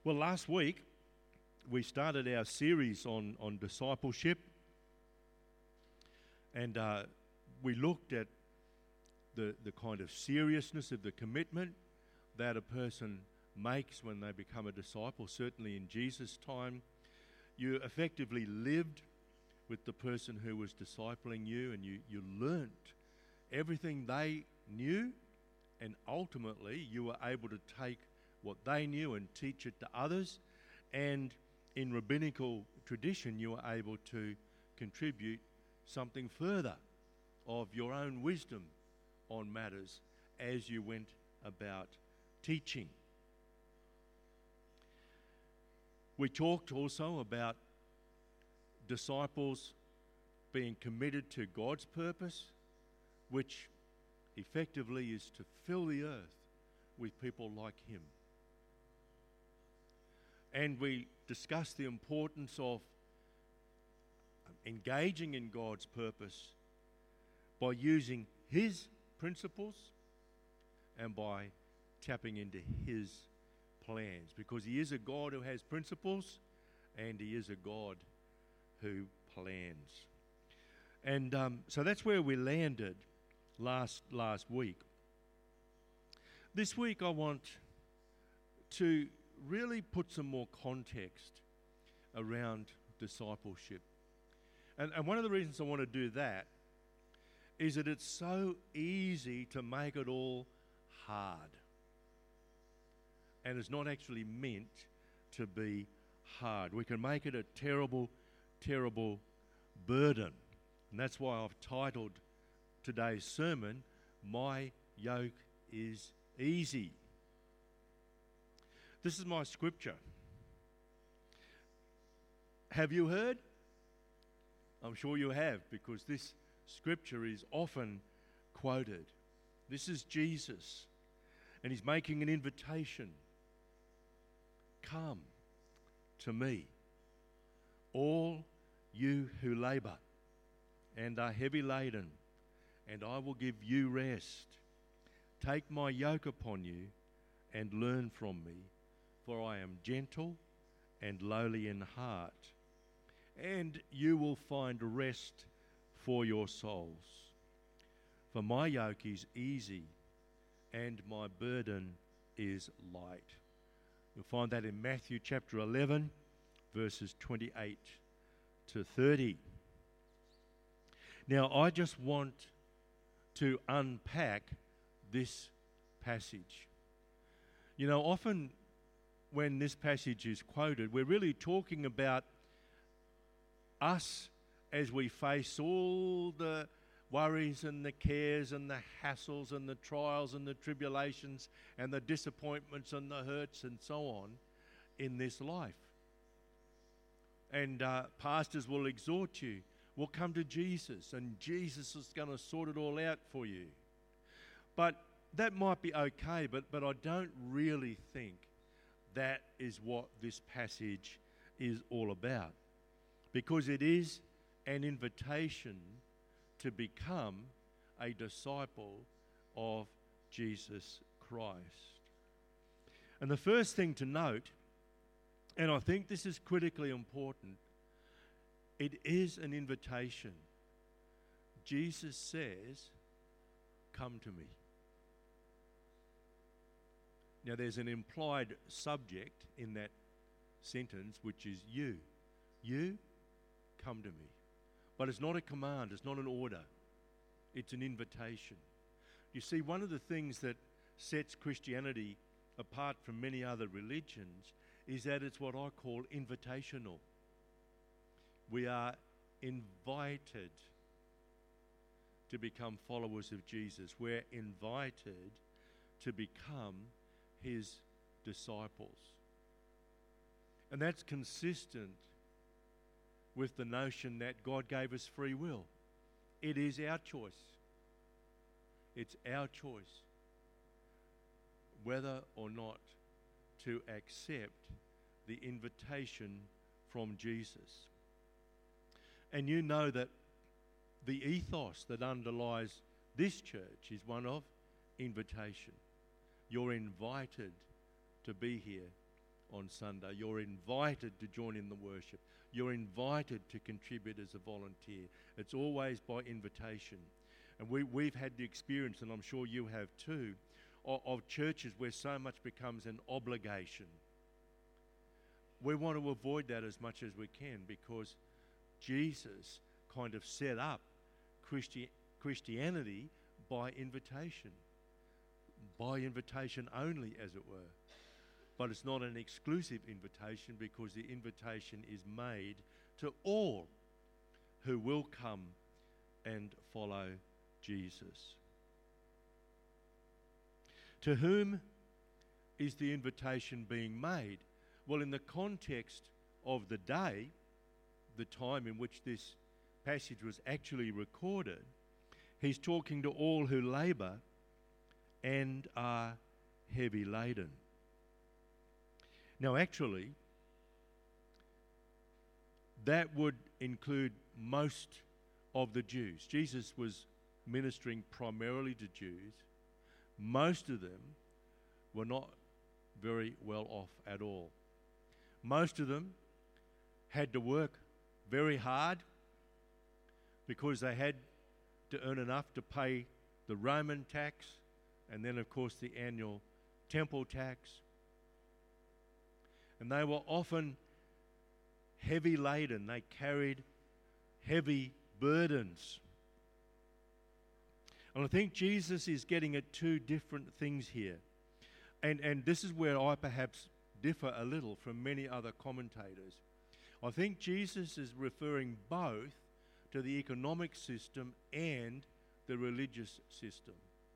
Well, last week we started our series on discipleship, and we looked at the kind of seriousness of the commitment that a person makes when they become a disciple. Certainly in Jesus' time, you effectively lived with the person who was discipling you, and you learnt everything they knew, and ultimately you were able to take what they knew and teach it to others. And in rabbinical tradition, you were able to contribute something further of your own wisdom on matters as you went about teaching. We talked also about disciples being committed to God's purpose, which effectively is to fill the earth with people like Him. And we discussed the importance of engaging in God's purpose by using His principles and by tapping into His plans, because He is a God who has principles and He is a God who plans. And so that's where we landed last week. This week I want to really put some more context around discipleship. And one of the reasons I want to do that is that it's so easy to make it all hard. And it's not actually meant to be hard. We can make it a terrible, terrible burden. And that's why I've titled today's sermon, "My Yoke is Easy." This is my scripture. Have you heard? I'm sure you have, because this scripture is often quoted. This is Jesus, and He's making an invitation. Come to me, all you who labor and are heavy laden, and I will give you rest. Take my yoke upon you and learn from me, for I am gentle and lowly in heart, and you will find rest for your souls. For my yoke is easy and my burden is light. You'll find that in Matthew chapter 11, verses 28 to 30. Now, I just want to unpack this passage. You know, often when this passage is quoted, we're really talking about us as we face all the worries and the cares and the hassles and the trials and the tribulations and the disappointments and the hurts and so on in this life. And pastors will exhort you, well, come to Jesus, and Jesus is going to sort it all out for you. But that might be okay, but I don't really think that is what this passage is all about, because it is an invitation to become a disciple of Jesus Christ. And the first thing to note, and I think this is critically important, it is an invitation. Jesus says, come to me. Now, there's an implied subject in that sentence, which is you. You, come to me. But it's not a command, it's not an order. It's an invitation. You see, one of the things that sets Christianity apart from many other religions is that it's what I call invitational. We are invited to become followers of Jesus. We're invited to become His disciples. And that's consistent with the notion that God gave us free will. It is our choice. It's our choice whether or not to accept the invitation from Jesus. And you know that the ethos that underlies this church is one of invitation. You're invited to be here on Sunday. You're invited to join in the worship. You're invited to contribute as a volunteer. It's always by invitation. And we've had the experience, and I'm sure you have too, of churches where so much becomes an obligation. We want to avoid that as much as we can, because Jesus kind of set up Christianity by invitation only, as it were. But it's not an exclusive invitation, because the invitation is made to all who will come and follow Jesus. To whom is the invitation being made? Well, in the context of the day, the time in which this passage was actually recorded, he's talking to all who labour and are heavy laden. Now, actually, that would include most of the Jews. Jesus was ministering primarily to Jews. Most of them were not very well off at all. Most of them had to work very hard because they had to earn enough to pay the Roman tax and then, of course, the annual temple tax. And they were often heavy laden. They carried heavy burdens. And I think Jesus is getting at two different things here. And this is where I perhaps differ a little from many other commentators. I think Jesus is referring both to the economic system and the religious system.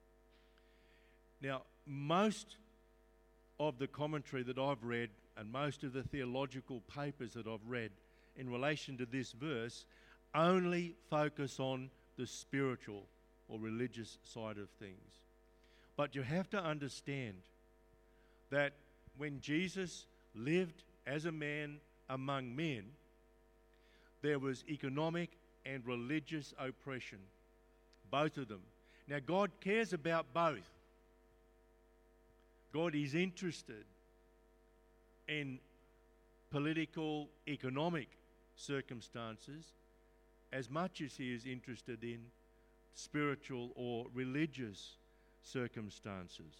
Now, most of the commentary that I've read and most of the theological papers that I've read in relation to this verse only focus on the spiritual or religious side of things. But you have to understand that when Jesus lived as a man among men, there was economic and religious oppression, both of them. Now, God cares about both. God is interested in political, economic circumstances as much as he is interested in spiritual or religious circumstances.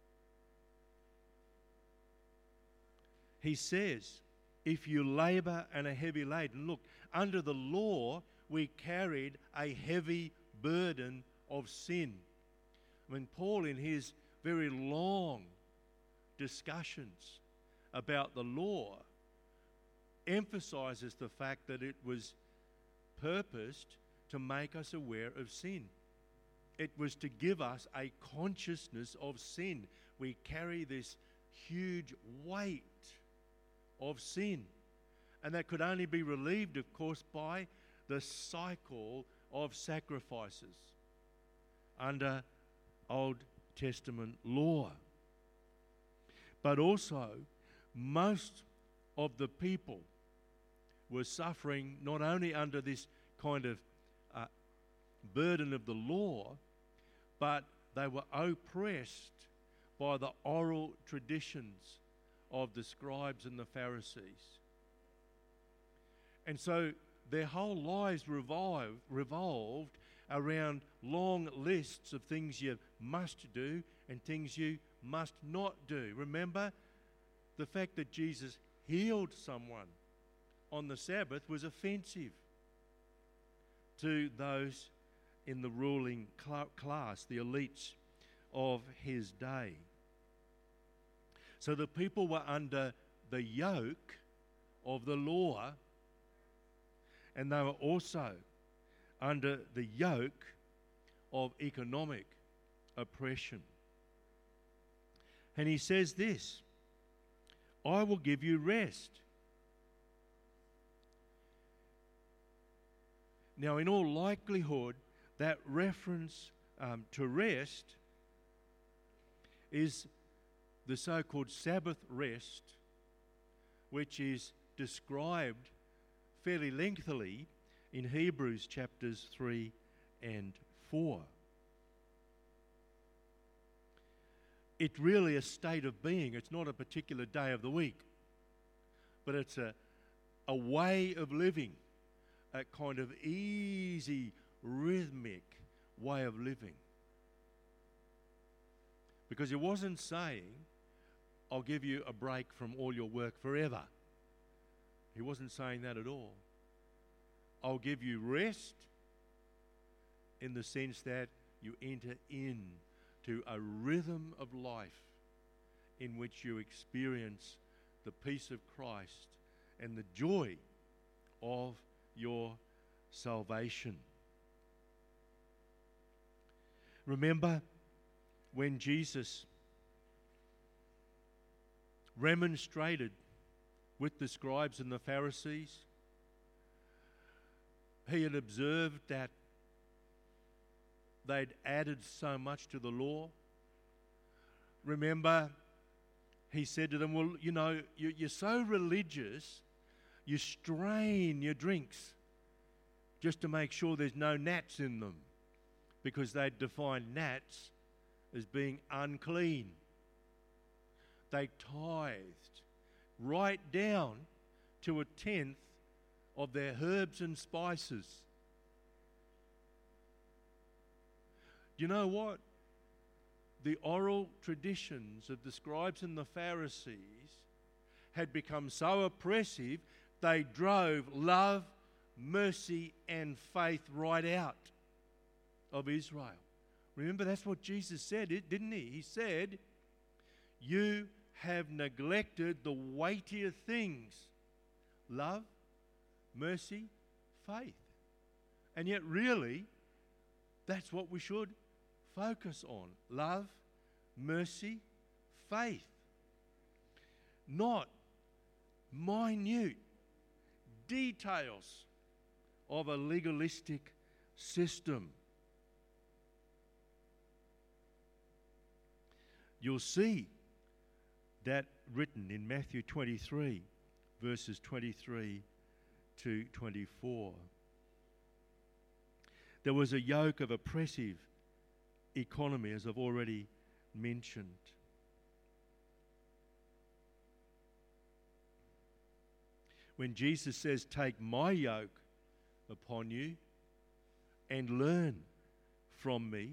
He says, if you labour and are heavy laden, look, under the law we carried a heavy burden of sin. I mean, Paul, in his very long discussions about the law, emphasizes the fact that it was purposed to make us aware of sin. It was to give us a consciousness of sin. We carry this huge weight of sin, and that could only be relieved, of course, by the cycle of sacrifices under Old Testament law. But also, most of the people were suffering not only under this kind of burden of the law, but they were oppressed by the oral traditions of the scribes and the Pharisees. And so their whole lives revolved around long lists of things you must do and things you must not do. Remember, the fact that Jesus healed someone on the Sabbath was offensive to those in the ruling class, the elites of his day. So the people were under the yoke of the law, and they were also under the yoke of economic oppression. And he says this, I will give you rest. Now, in all likelihood, that reference to rest is the so-called Sabbath rest, which is described fairly lengthily in Hebrews chapters 3 and 4. It's really a state of being. It's not a particular day of the week. but it's a way of living, a kind of easy, rhythmic way of living. Because he wasn't saying, I'll give you a break from all your work forever. He wasn't saying that at all. I'll give you rest in the sense that you enter into a rhythm of life in which you experience the peace of Christ and the joy of your salvation. Remember when Jesus remonstrated with the scribes and the Pharisees? He had observed that they'd added so much to the law. Remember, he said to them, well, you know, you're so religious, you strain your drinks just to make sure there's no gnats in them, because they'd defined gnats as being unclean. They tithed right down to 1/10 of their herbs and spices. Do you know what? The oral traditions of the scribes and the Pharisees had become so oppressive, they drove love, mercy, and faith right out of Israel. Remember, that's what Jesus said, didn't he? He said, you have neglected the weightier things: love, mercy, faith. And yet really, that's what we should focus on: love, mercy, faith. Not minute details of a legalistic system. You'll see that written in Matthew 23, verses 23 to 24. There was a yoke of oppressive economy, as I've already mentioned. When Jesus says, take my yoke upon you and learn from me,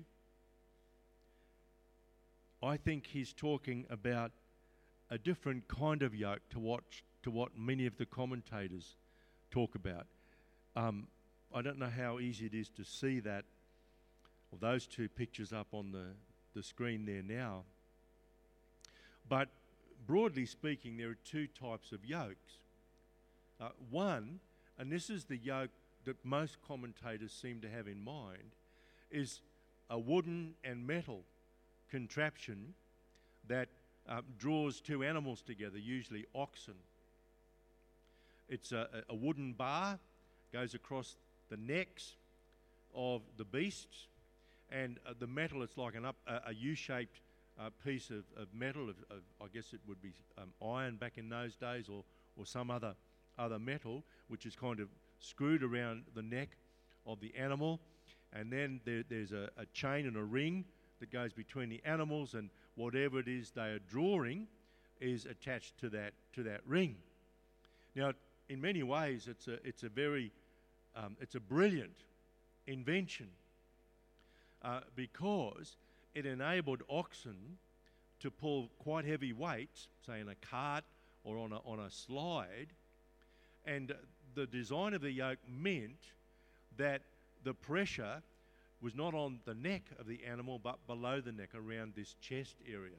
I think he's talking about a different kind of yoke to what many of the commentators talk about. I don't know how easy it is to see that, or those two pictures up on the screen there now. But broadly speaking, there are two types of yokes. One, and this is the yoke that most commentators seem to have in mind, is a wooden and metal contraption that draws two animals together, usually oxen. It's a wooden bar, goes across the necks of the beasts, and the metal, it's like a U-shaped piece of metal, I guess it would be iron back in those days, or some other metal, which is kind of screwed around the neck of the animal, and then there's a chain and a ring that goes between the animals, and whatever it is they are drawing is attached to that ring. Now, in many ways, it's a brilliant invention because it enabled oxen to pull quite heavy weights, say in a cart or on a slide, and the design of the yoke meant that the pressure was not on the neck of the animal but below the neck, around this chest area.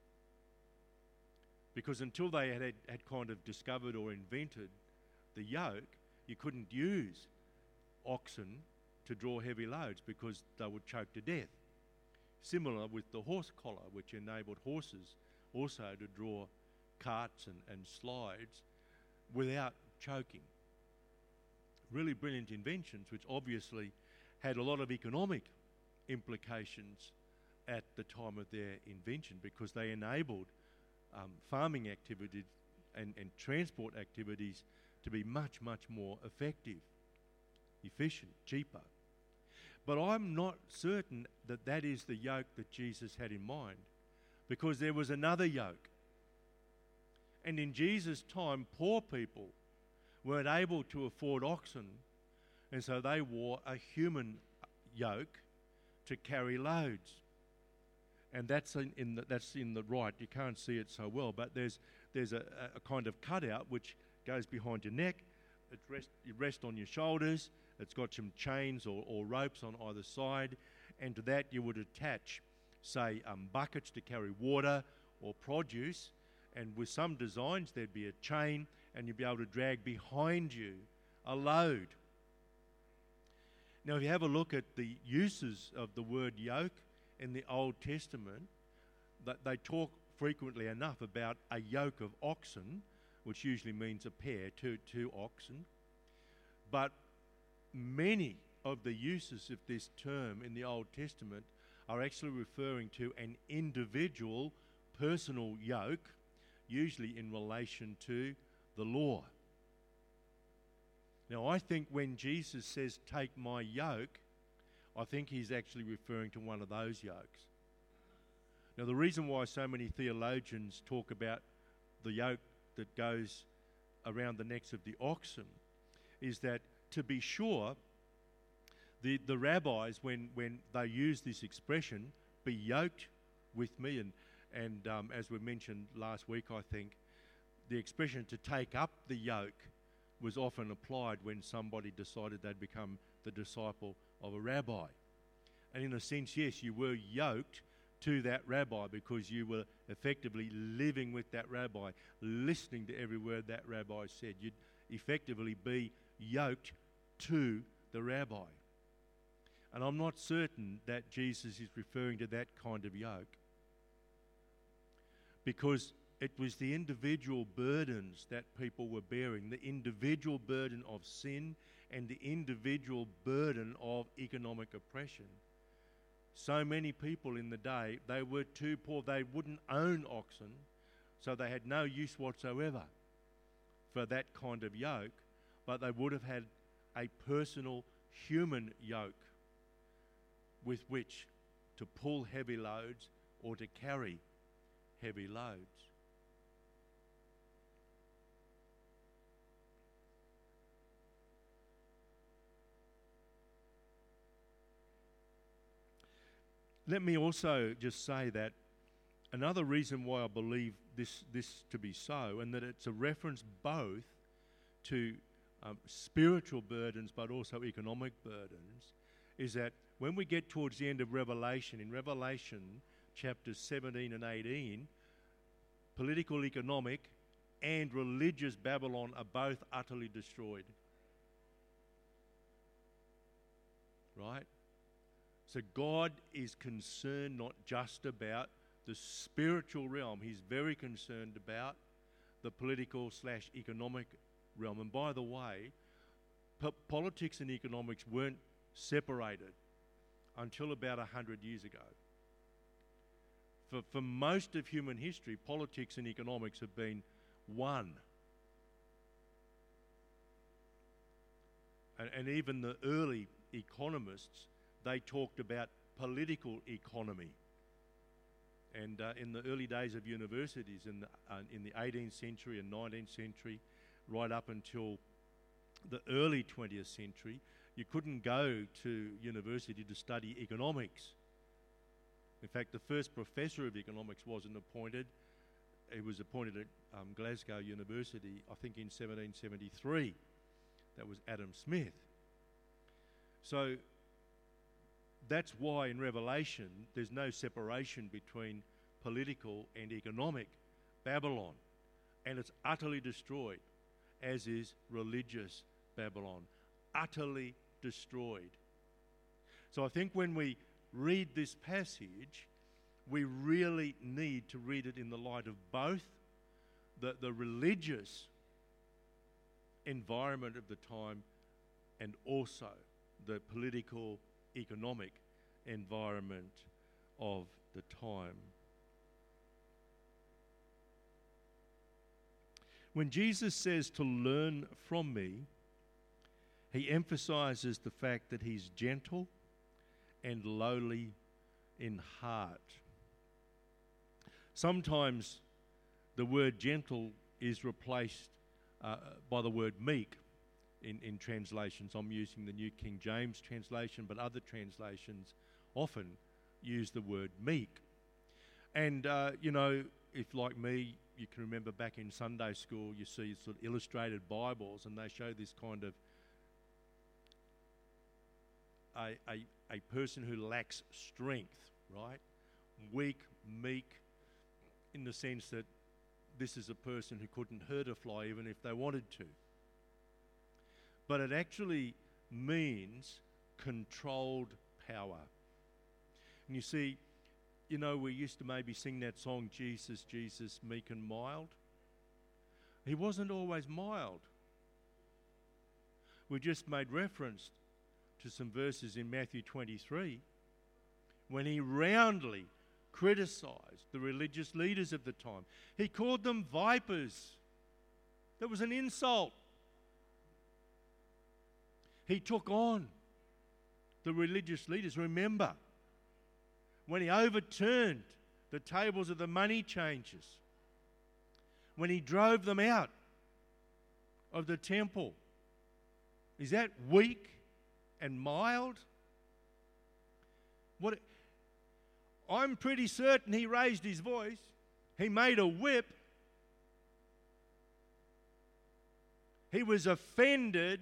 Because until they had kind of discovered or invented the yoke, you couldn't use oxen to draw heavy loads because they would choke to death. Similar with the horse collar, which enabled horses also to draw carts and slides without choking. Really brilliant inventions, which obviously had a lot of economic implications at the time of their invention, because they enabled farming activities and transport activities to be much, much more effective, efficient, cheaper. But I'm not certain that that is the yoke that Jesus had in mind, because there was another yoke. And in Jesus' time, poor people weren't able to afford oxen, and so they wore a human yoke to carry loads. And that's in the right. You can't see it so well, but there's a kind of cutout which goes behind your neck. You rest on your shoulders. It's got some chains or ropes on either side, and to that you would attach, say, buckets to carry water or produce, and with some designs there'd be a chain, and you'd be able to drag behind you a load. Now, if you have a look at the uses of the word yoke in the Old Testament, that they talk frequently enough about a yoke of oxen, which usually means a pair, two oxen. But many of the uses of this term in the Old Testament are actually referring to an individual personal yoke, usually in relation to the law. Now, I think when Jesus says, "Take my yoke," I think he's actually referring to one of those yokes. Now, the reason why so many theologians talk about the yoke that goes around the necks of the oxen is that, to be sure, the rabbis, when they use this expression, "be yoked with me," and as we mentioned last week, I think, the expression "to take up the yoke" was often applied when somebody decided they'd become the disciple of a rabbi. And in a sense, yes, you were yoked to that rabbi because you were effectively living with that rabbi, listening to every word that rabbi said. You'd effectively be yoked to the rabbi. And I'm not certain that Jesus is referring to that kind of yoke, because it was the individual burdens that people were bearing, the individual burden of sin and the individual burden of economic oppression. So many people in the day, they were too poor. They wouldn't own oxen, so they had no use whatsoever for that kind of yoke, but they would have had a personal human yoke with which to pull heavy loads or to carry heavy loads. Let me also just say that another reason why I believe this to be so, and that it's a reference both to spiritual burdens but also economic burdens, is that when we get towards the end of Revelation, in Revelation chapters 17 and 18, political, economic, and religious Babylon are both utterly destroyed. Right? So God is concerned not just about the spiritual realm. He's very concerned about the political/economic realm. And by the way, politics and economics weren't separated until about 100 years ago. For most of human history, politics and economics have been one. And even the early economists, they talked about political economy. And in the early days of universities, in the 18th century and 19th century, right up until the early 20th century, you couldn't go to university to study economics. In fact, the first professor of economics wasn't appointed. He was appointed at Glasgow University, I think in 1773. That was Adam Smith. So that's why in Revelation there's no separation between political and economic Babylon. And it's utterly destroyed, as is religious Babylon. Utterly destroyed. So I think when we read this passage, we really need to read it in the light of both the religious environment of the time and also the political, economic environment of the time. When Jesus says to learn from me, he emphasizes the fact that he's gentle and lowly in heart. Sometimes the word gentle is replaced by the word meek in translations. I'm using the New King James translation, but other translations often use the word meek. And, if like me, you can remember back in Sunday school, you see sort of illustrated Bibles, and they show this kind of a person who lacks strength, right? Weak, meek, in the sense that this is a person who couldn't hurt a fly even if they wanted to. But it actually means controlled power. And you see, we used to maybe sing that song, Jesus, Jesus, meek and mild. He wasn't always mild. We just made reference to some verses in Matthew 23 when he roundly criticised the religious leaders of the time. He called them vipers. That was an insult. He took on the religious leaders. Remember, when he overturned the tables of the money changers, when he drove them out of the temple. Is that weak and mild? I'm pretty certain he raised his voice. He made a whip. He was offended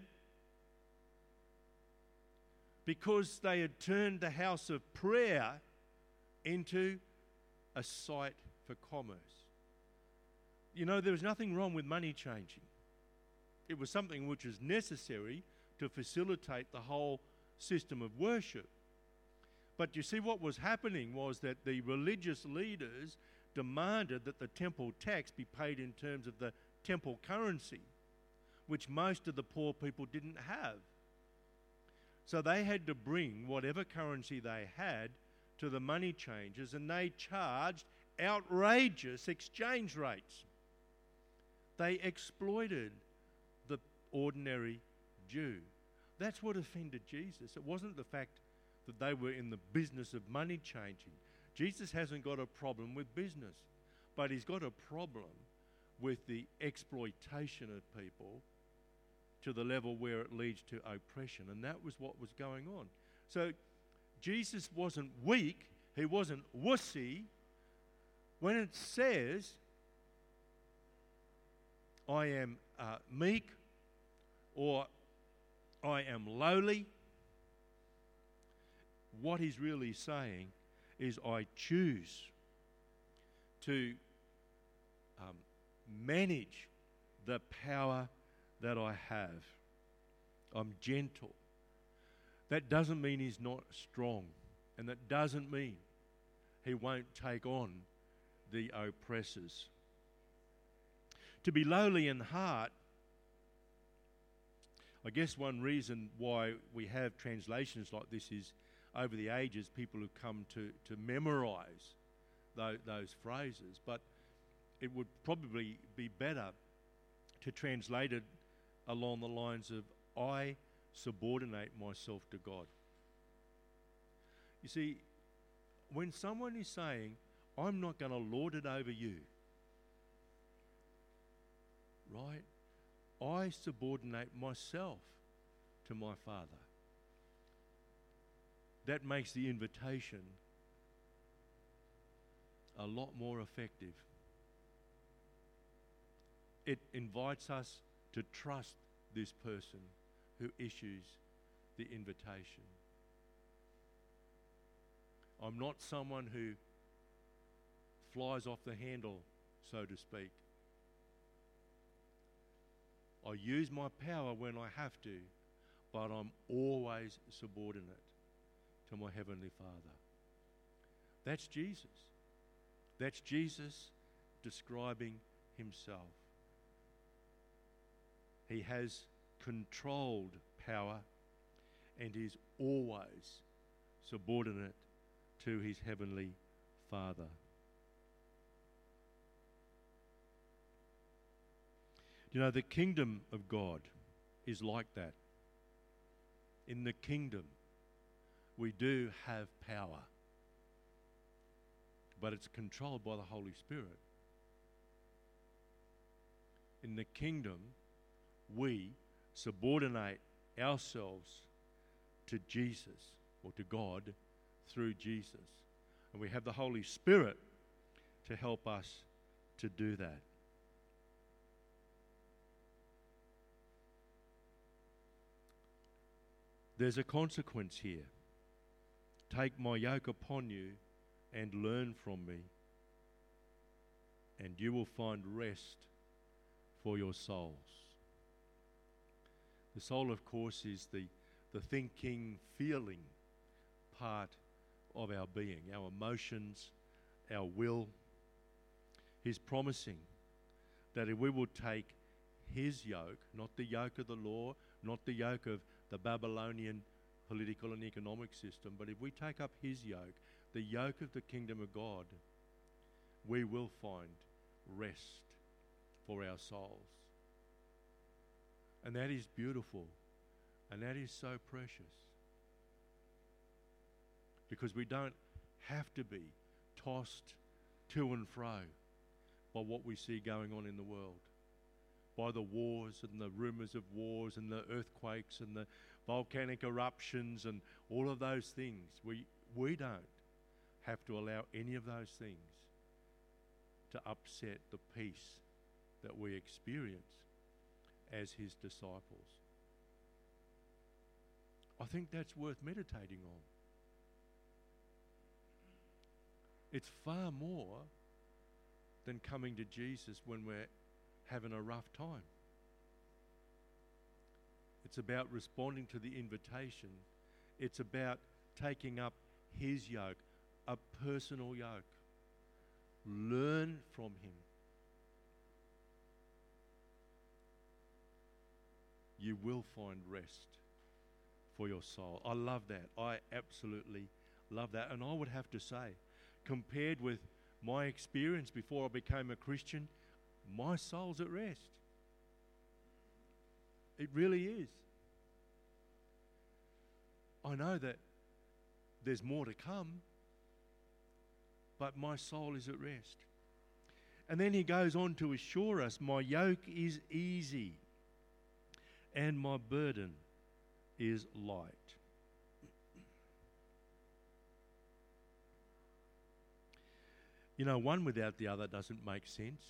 because they had turned the house of prayer into a site for commerce. There was nothing wrong with money changing. It was something which was necessary to facilitate the whole system of worship. But you see, what was happening was that the religious leaders demanded that the temple tax be paid in terms of the temple currency, which most of the poor people didn't have. So they had to bring whatever currency they had to the money changers, and they charged outrageous exchange rates. They exploited the ordinary Jew. That's what offended Jesus. It wasn't the fact that they were in the business of money changing. Jesus hasn't got a problem with business, but he's got a problem with the exploitation of people to the level where it leads to oppression, and that was what was going on. So Jesus wasn't weak, he wasn't wussy. When it says, I am meek, or I am lowly, what he's really saying is, I choose to manage the power that I have. I'm gentle. That doesn't mean he's not strong, and that doesn't mean he won't take on the oppressors. To be lowly in heart, I guess one reason why we have translations like this is, over the ages, people have come to memorize those phrases, but it would probably be better to translate it along the lines of, I subordinate myself to God. You see, when someone is saying, I'm not going to lord it over you, right? I subordinate myself to my Father. That makes the invitation a lot more effective. It invites us to trust this person who issues the invitation. I'm not someone who flies off the handle, so to speak. I use my power when I have to, but I'm always subordinate to my Heavenly Father. That's Jesus. That's Jesus describing himself. He has controlled power and is always subordinate to his Heavenly Father. The kingdom of God is like that. In the kingdom, we do have power, but it's controlled by the Holy Spirit. In the kingdom, we subordinate ourselves to Jesus, or to God, through Jesus. And we have the Holy Spirit to help us to do that. There's a consequence here. Take my yoke upon you and learn from me, and you will find rest for your souls. The soul, of course, is the thinking, feeling part of our being, our emotions, our will. He's promising that if we will take his yoke, not the yoke of the law, not the yoke of the Babylonian political and economic system, but if we take up his yoke, the yoke of the kingdom of God, we will find rest for our souls. And that is beautiful, and that is so precious, because we don't have to be tossed to and fro by what we see going on in the world, by the wars and the rumors of wars and the earthquakes and the volcanic eruptions and all of those things. We don't have to allow any of those things to upset the peace that we experience as his disciples. I think that's worth meditating on. It's far more than coming to Jesus when we're having a rough time. It's about responding to the invitation. It's about taking up his yoke, a personal yoke. Learn from him. You will find rest for your soul. I love that. I absolutely love that. And I would have to say, compared with my experience before I became a Christian, my soul's at rest. It really is. I know that there's more to come, but my soul is at rest. And then he goes on to assure us, my yoke is easy and my burden is light. You know, one without the other doesn't make sense.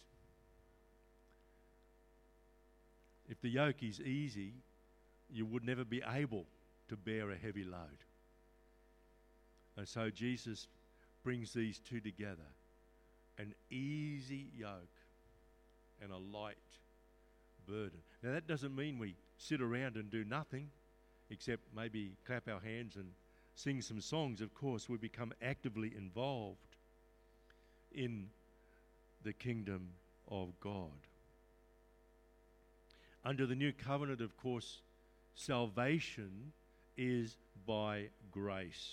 If the yoke is easy, you would never be able to bear a heavy load. And so Jesus brings these two together, an easy yoke and a light burden. Now that doesn't mean we sit around and do nothing, except maybe clap our hands and sing some songs. Of course, we become actively involved in the kingdom of God. Under the new covenant, of course, salvation is by grace,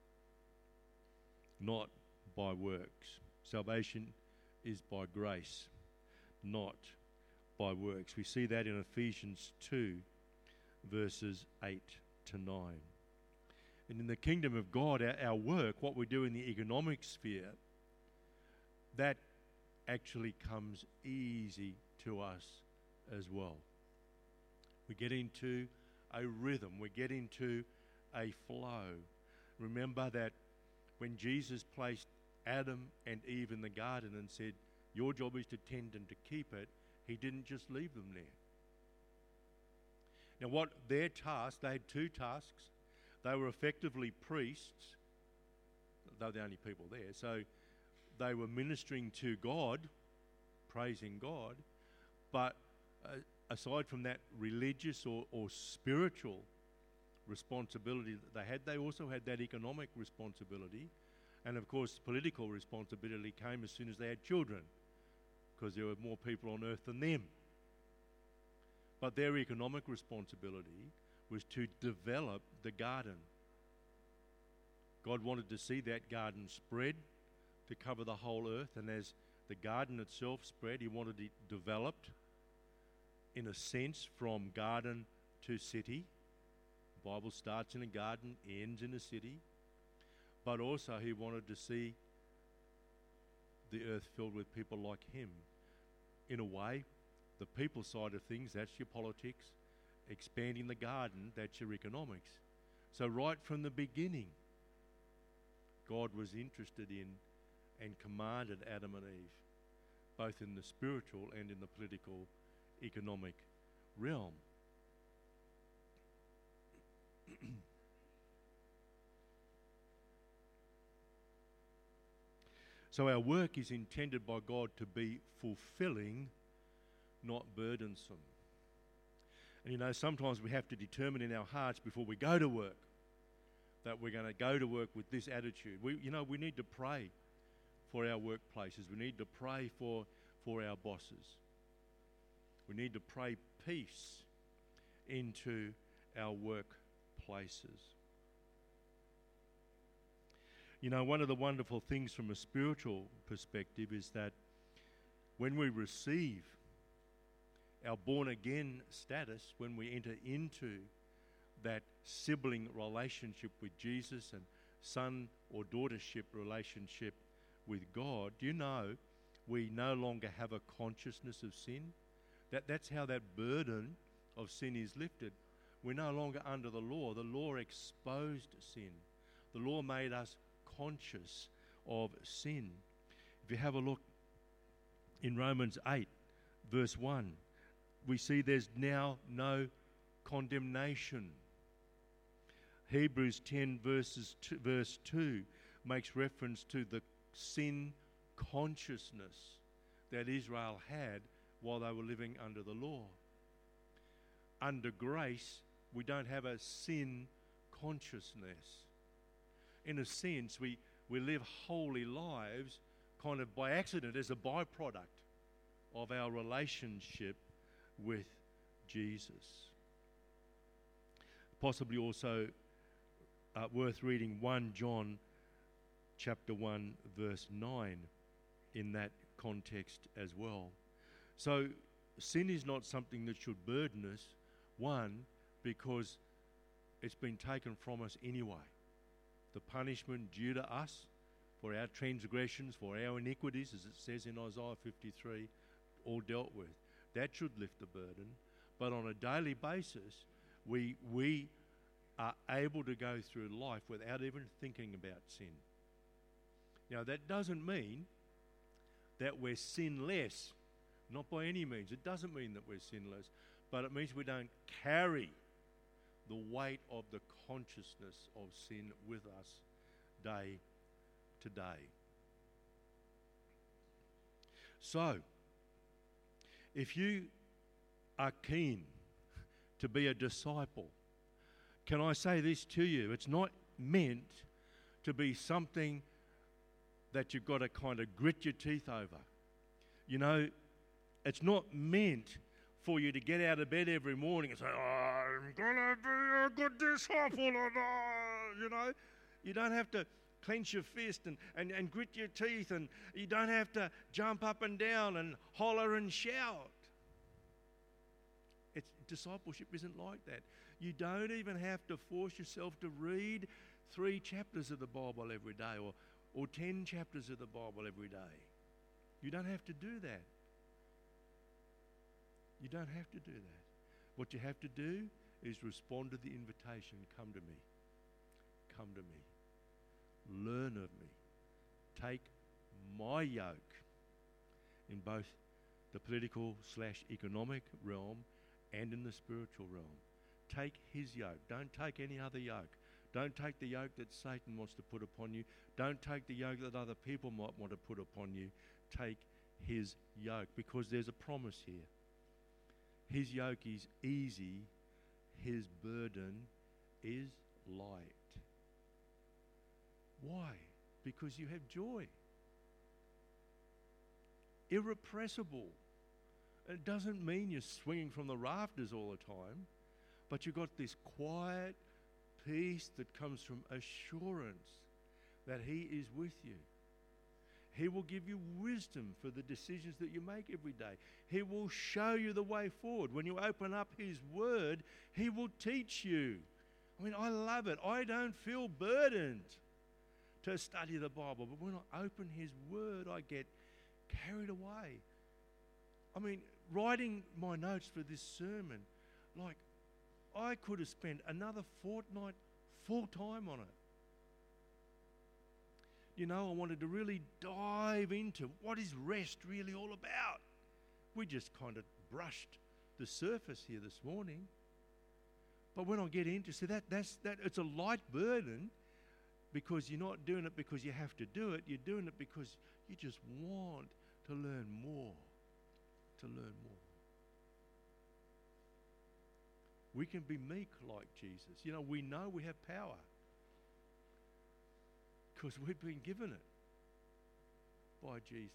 not by works. Salvation is by grace, not by works. We see that in Ephesians 2, verses 8 to 9. And in the kingdom of God, our work, what we do in the economic sphere, that actually comes easy to us as well. We get into a rhythm. We get into a flow. Remember that when Jesus placed Adam and Eve in the garden and said, your job is to tend and to keep it, he didn't just leave them there. Now what their task, they had two tasks. They were effectively priests. They were the only people there. So they were ministering to God, praising God, but aside from that religious or spiritual responsibility that they had, they also had that economic responsibility. And of course, political responsibility came as soon as they had children, because there were more people on earth than them. But their economic responsibility was to develop the garden. God wanted to see that garden spread to cover the whole earth, and as the garden itself spread, he wanted it developed in a sense from garden to city. The Bible starts in a garden, ends in a city. But also he wanted to see the earth filled with people like him. In a way, The people side of things, that's your politics. Expanding the garden, that's your economics. So right from the beginning, God was interested in and commanded Adam and Eve, both in the spiritual and in the political, economic realm. So our work is intended by God to be fulfilling, not burdensome. And you know, sometimes we have to determine in our hearts before we go to work that we're going to go to work with this attitude. We need to pray for our workplaces. We need to pray for our bosses. We need to pray peace into our workplaces. You know, one of the wonderful things from a spiritual perspective is that when we receive our born-again status, when we enter into that sibling relationship with Jesus and son or daughtership relationship with God, do you know we no longer have a consciousness of sin? That's how that burden of sin is lifted. We're no longer under the law. The law exposed sin. The law made us conscious of sin. If you have a look in Romans 8, verse 1, we see there's now no condemnation. Hebrews 10 verse 2 makes reference to the sin consciousness that Israel had while they were living under the law. Under grace, we don't have a sin consciousness. In a sense, we live holy lives kind of by accident as a byproduct of our relationship with Jesus. Possibly also worth reading 1 John chapter 1 verse 9 in that context as well. So sin is not something that should burden us, one, because it's been taken from us anyway. The punishment due to us for our transgressions, for our iniquities, as it says in Isaiah 53, all dealt with. That should lift the burden. But on a daily basis, we are able to go through life without even thinking about sin. Now, that doesn't mean that we're sinless. Not by any means. It doesn't mean that we're sinless. But it means we don't carry the weight of the consciousness of sin with us day to day. So, if you are keen to be a disciple, can I say this to you? It's not meant to be something that you've got to kind of grit your teeth over. You know, it's not meant for you to get out of bed every morning and say, I'm going to be a good disciple. You know, you don't have to clench your fist and grit your teeth, and you don't have to jump up and down and holler and shout. Discipleship isn't like that. You don't even have to force yourself to read 3 chapters of the Bible every day or 10 chapters of the Bible every day. You don't have to do that. You don't have to do that. What you have to do is respond to the invitation, come to me. Come to me. Learn of me. Take my yoke in both the political/economic realm and in the spiritual realm. Take his yoke. Don't take any other yoke. Don't take the yoke that Satan wants to put upon you. Don't take the yoke that other people might want to put upon you. Take his yoke, because there's a promise here. His yoke is easy. His burden is light. Why? Because you have joy. Irrepressible. It doesn't mean you're swinging from the rafters all the time, but you've got this quiet peace that comes from assurance that he is with you. He will give you wisdom for the decisions that you make every day. He will show you the way forward. When you open up his word, he will teach you. I mean, I love it. I don't feel burdened to study the Bible, but when I open his word, I get carried away. I mean, writing my notes for this sermon, like, I could have spent another fortnight full time on it. You know, I wanted to really dive into what is rest really all about. We just kind of brushed the surface here this morning. But when I get into that it's a light burden, because you're not doing it because you have to do it. You're doing it because you just want to learn more. To learn more. We can be meek like Jesus. You know, we know we have power because we've been given it by Jesus.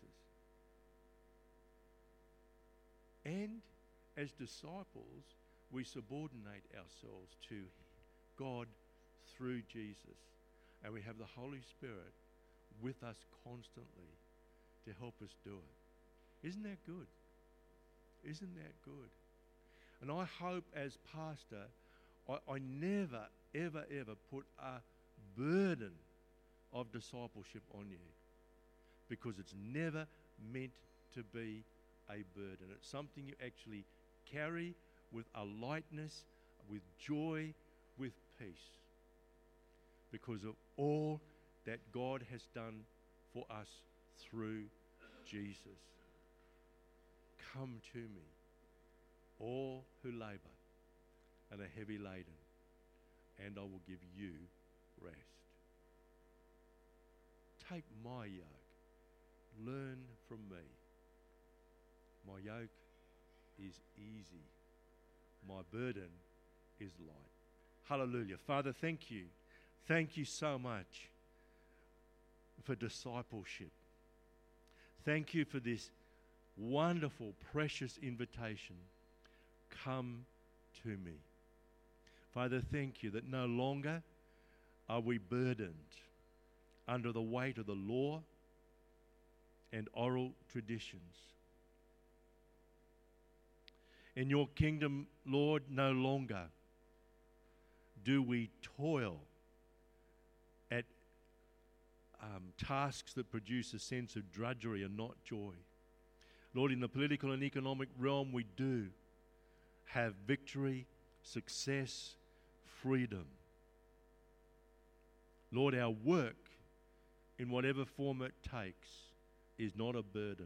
And as disciples, we subordinate ourselves to God through Jesus. And we have the Holy Spirit with us constantly to help us do it. Isn't that good? Isn't that good? And I hope as pastor, I never, ever, ever put a burden of discipleship on you, because it's never meant to be a burden. It's something you actually carry with a lightness, with joy, with peace, because of all that God has done for us through Jesus. Come to me, all who labor and are heavy laden, and I will give you rest. Take my yoke, learn from me. My yoke is easy, my burden is light. Hallelujah. Father, thank you. Thank you so much for discipleship. Thank you for this wonderful, precious invitation. Come to me. Father, thank you that no longer are we burdened under the weight of the law and oral traditions. In your kingdom, Lord, no longer do we toil at tasks that produce a sense of drudgery and not joy. Lord, in the political and economic realm, we do have victory, success, freedom. Lord, our work, in whatever form it takes, is not a burden.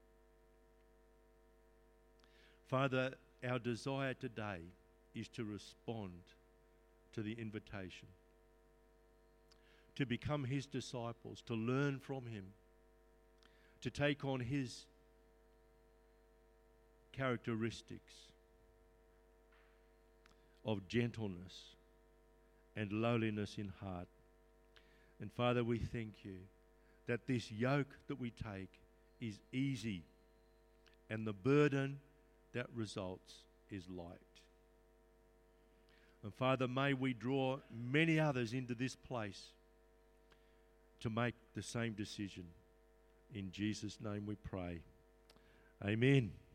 Father, our desire today is to respond to the invitation, to become his disciples, to learn from him, to take on his characteristics of gentleness and lowliness in heart. And Father, we thank you that this yoke that we take is easy, and the burden that results is light. And Father, may we draw many others into this place to make the same decision. In Jesus' name we pray. Amen.